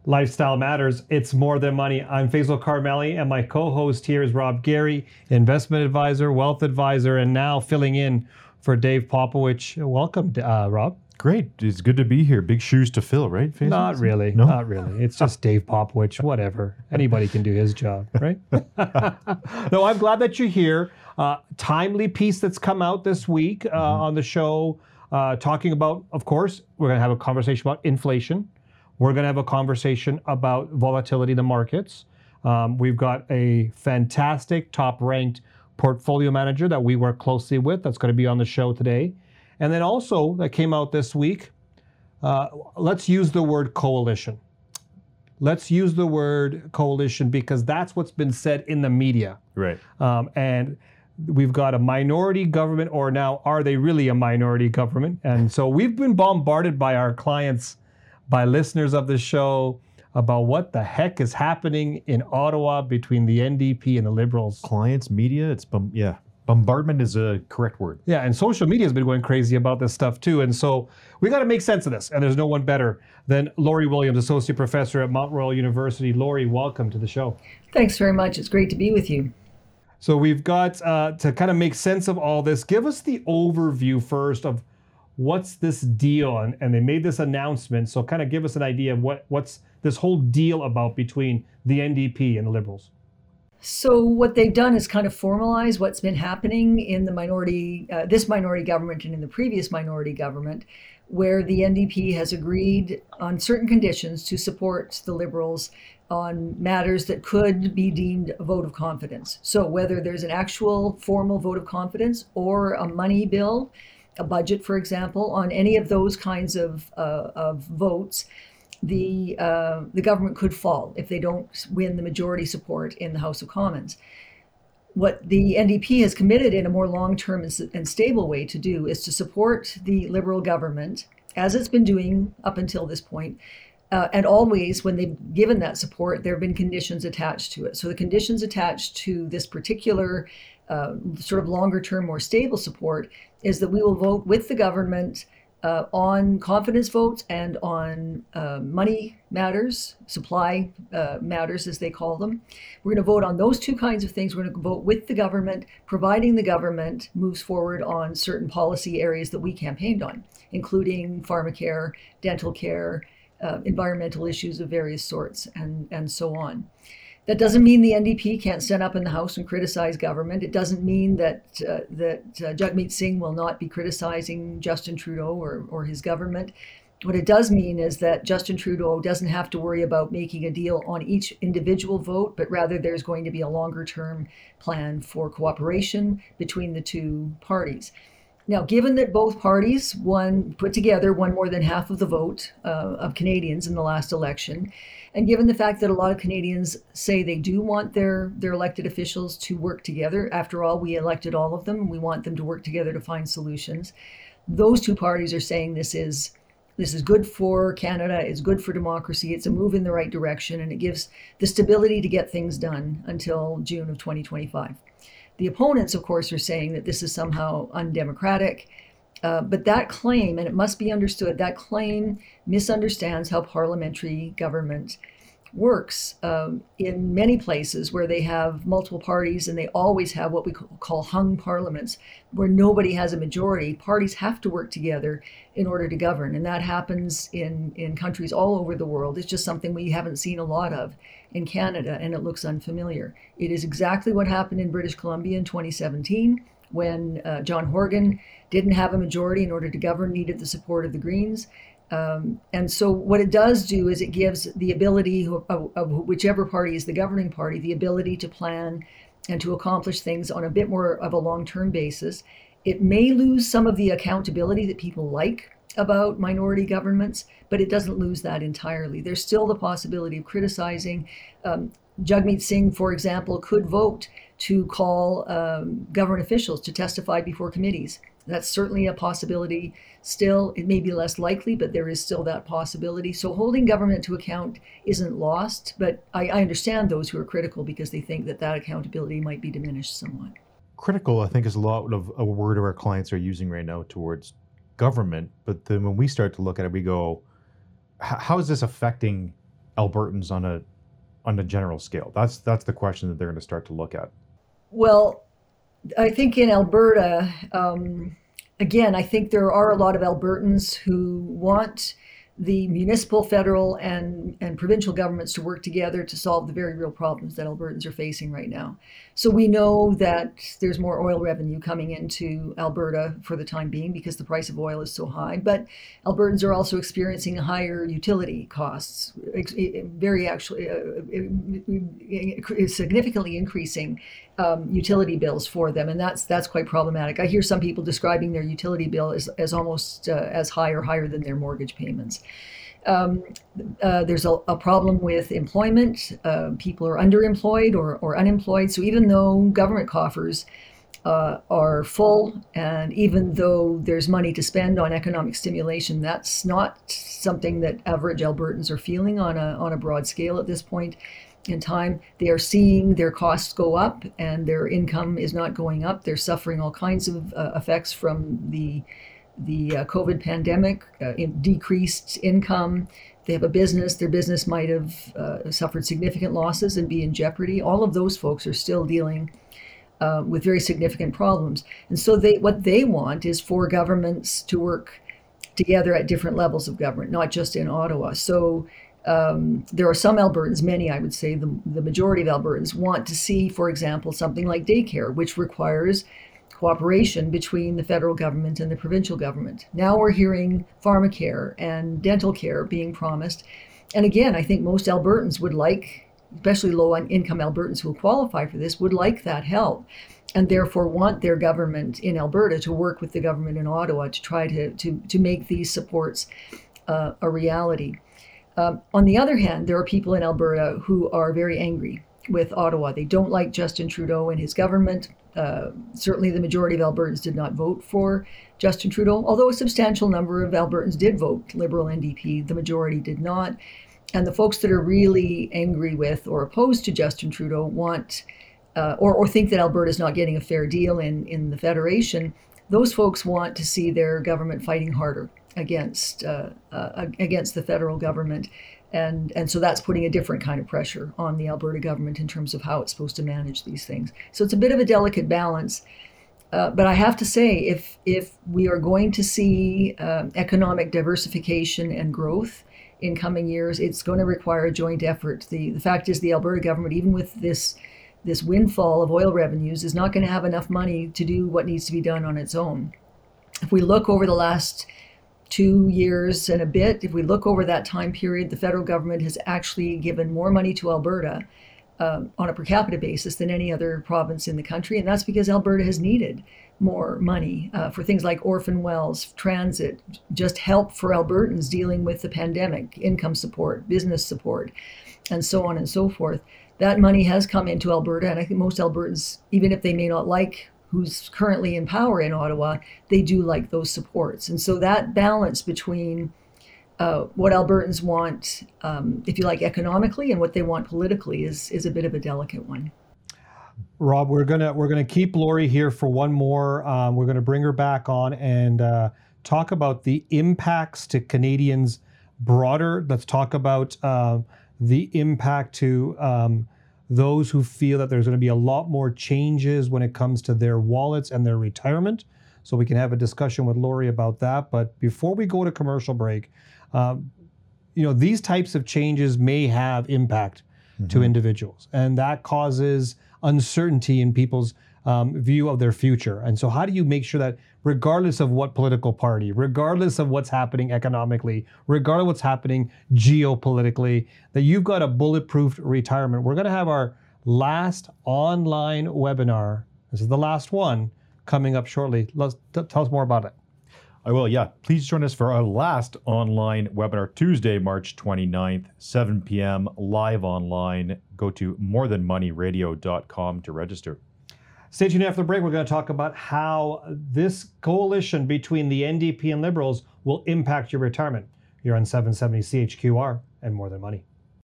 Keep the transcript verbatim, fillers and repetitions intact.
Lifestyle Matters. It's more than money. I'm Faisal Carmeli, and my co-host here is Rob Gary, investment advisor, wealth advisor, and now filling in for Dave Popowich. Welcome, uh, Rob. Great. It's good to be here. Big shoes to fill, right, Faisal? Not really. No? Not really. It's just Dave Popowich. Whatever. Anybody can do his job, right? No, I'm glad that you're here. Uh, timely piece that's come out this week uh, mm-hmm. on the show, uh, talking about, of course, we're going to have a conversation about inflation. We're going to have a conversation about volatility in the markets. Um, we've got a fantastic top-ranked portfolio manager that we work closely with that's going to be on the show today. And then also, that came out this week, uh, let's use the word coalition. Let's use the word coalition because that's what's been said in the media. Right. Um, and we've got a minority government, or now are they really a minority government? And so we've been bombarded by our clients, by listeners of the show, about what the heck is happening in Ottawa between the N D P and the Liberals. Clients, media, it's, bom- yeah. Bombardment is a correct word. Yeah, and social media has been going crazy about this stuff too. And so we got to make sense of this. And there's no one better than Lori Williams, Associate Professor at Mount Royal University. Lori, welcome to the show. Thanks very much. It's great to be with you. So we've got uh, to kind of make sense of all this. Give us the overview first of what's this deal. And, and they made this announcement. So kind of give us an idea of what, what's this whole deal about between the N D P and the Liberals. So what they've done is kind of formalize what's been happening in the minority, uh, this minority government and in the previous minority government, where the N D P has agreed on certain conditions to support the Liberals on matters that could be deemed a vote of confidence. So whether there's an actual formal vote of confidence or a money bill, a budget, for example, on any of those kinds of, uh, of votes, the uh, the government could fall if they don't win the majority support in the House of Commons. What the N D P has committed in a more long-term and, and stable way to do is to support the Liberal government, as it's been doing up until this point. Uh, and always, when they've given that support, there have been conditions attached to it. So the conditions attached to this particular uh, sort of longer-term, more stable support is that we will vote with the government Uh, on confidence votes and on uh, money matters, supply uh, matters, as they call them. We're going to vote on those two kinds of things. We're going to vote with the government, providing the government moves forward on certain policy areas that we campaigned on, including pharmacare, dental care, uh, environmental issues of various sorts, and, and so on. That doesn't mean the N D P can't stand up in the House and criticize government. It doesn't mean that uh, that uh, Jagmeet Singh will not be criticizing Justin Trudeau or, or his government. What it does mean is that Justin Trudeau doesn't have to worry about making a deal on each individual vote, but rather there's going to be a longer-term plan for cooperation between the two parties. Now, given that both parties won, put together won more than half of the vote uh, of Canadians in the last election, and given the fact that a lot of Canadians say they do want their, their elected officials to work together, after all, we elected all of them, and we want them to work together to find solutions, those two parties are saying this is this is good for Canada, it's good for democracy, it's a move in the right direction, and it gives the stability to get things done until June of twenty twenty-five. The opponents, of course, are saying that this is somehow undemocratic. Uh, but that claim, and it must be understood, that claim misunderstands how parliamentary government works. Um, in many places where they have multiple parties and they always have what we call hung parliaments, where nobody has a majority, parties have to work together in order to govern. And that happens in, in countries all over the world. It's just something we haven't seen a lot of in Canada, and it looks unfamiliar. It is exactly what happened in British Columbia in twenty seventeen, when uh, John Horgan didn't have a majority in order to govern, needed the support of the Greens. Um, and so what it does do is it gives the ability of, of, of whichever party is the governing party, the ability to plan and to accomplish things on a bit more of a long-term basis. It may lose some of the accountability that people like about minority governments, but it doesn't lose that entirely. There's still the possibility of criticizing. Um, Jagmeet Singh, for example, could vote to call um, government officials to testify before committees. That's certainly a possibility still. It may be less likely, but there is still that possibility. So holding government to account isn't lost, but I, I understand those who are critical because they think that that accountability might be diminished somewhat. Critical, I think, is a lot of a word our clients are using right now towards government. But then when we start to look at it, we go, how is this affecting Albertans on a on a general scale? That's that's the question that they're going to start to look at. Well, I think in Alberta, um, again, I think there are a lot of Albertans who want the municipal, federal, and, and provincial governments to work together to solve the very real problems that Albertans are facing right now. So we know that there's more oil revenue coming into Alberta for the time being because the price of oil is so high, but Albertans are also experiencing higher utility costs, very actually uh, significantly increasing um, utility bills for them, and that's that's quite problematic. I hear some people describing their utility bill as, as almost uh, as high or higher than their mortgage payments. Um, uh, there's a, a problem with employment. Uh, people are underemployed or, or unemployed. So even though government coffers uh, are full, and even though there's money to spend on economic stimulation, that's not something that average Albertans are feeling on a on a broad scale at this point in time. They are seeing their costs go up, and their income is not going up. They're suffering all kinds of uh, effects from the the uh, COVID pandemic, uh, in decreased income. They have a business, their business might have uh, suffered significant losses and be in jeopardy. All of those folks are still dealing uh, with very significant problems. And so they, what they want is for governments to work together at different levels of government, not just in Ottawa. So um, there are some Albertans, many I would say, the, the majority of Albertans want to see, for example, something like daycare, which requires cooperation between the federal government and the provincial government. Now we're hearing pharmacare and dental care being promised. And again, I think most Albertans would like, especially low-income Albertans who will qualify for this, would like that help, and therefore want their government in Alberta to work with the government in Ottawa to try to, to, to make these supports uh, a reality. Um, on the other hand, there are people in Alberta who are very angry with Ottawa. They don't like Justin Trudeau and his government. Uh, certainly the majority of Albertans did not vote for Justin Trudeau, although a substantial number of Albertans did vote Liberal N D P. The majority did not. And the folks that are really angry with or opposed to Justin Trudeau want uh, or, or think that Alberta is not getting a fair deal in, in the Federation. Those folks want to see their government fighting harder against uh, uh, against the federal government. And, and so that's putting a different kind of pressure on the Alberta government in terms of how it's supposed to manage these things. So it's a bit of a delicate balance. Uh, but I have to say, if if we are going to see um, economic diversification and growth in coming years, it's going to require a joint effort. The, the fact is the Alberta government, even with this, this windfall of oil revenues, is not going to have enough money to do what needs to be done on its own. If we look over the last two years and a bit, if we look over that time period, the federal government has actually given more money to Alberta um, on a per capita basis than any other province in the country. And that's because Alberta has needed more money uh, for things like orphan wells, transit, just help for Albertans dealing with the pandemic, income support, business support, and so on and so forth. That money has come into Alberta, and I think most Albertans, even if they may not like who's currently in power in Ottawa, they do like those supports. And so that balance between uh, what Albertans want, um, if you like, economically and what they want politically is is a bit of a delicate one. Rob, we're gonna we're gonna keep Lori here for one more. Um, we're gonna bring her back on and uh, talk about the impacts to Canadians broader. Let's talk about uh, the impact to um, those who feel that there's going to be a lot more changes when it comes to their wallets and their retirement. So we can have a discussion with Lori about that. But before we go to commercial break, um, you know, these types of changes may have impact mm-hmm. to individuals, and that causes uncertainty in people's um, view of their future. And so how do you make sure that regardless of what political party, regardless of what's happening economically, regardless of what's happening geopolitically, that you've got a bulletproof retirement? We're going to have our last online webinar. This is the last one coming up shortly. Let's t- tell us more about it. I will, yeah. Please join us for our last online webinar, Tuesday, March twenty-ninth, seven p.m. live online. Go to more than money radio dot com to register. Stay tuned after the break. We're going to talk about how this coalition between the N D P and Liberals will impact your retirement. You're on seven seventy C H Q R and More Than Money.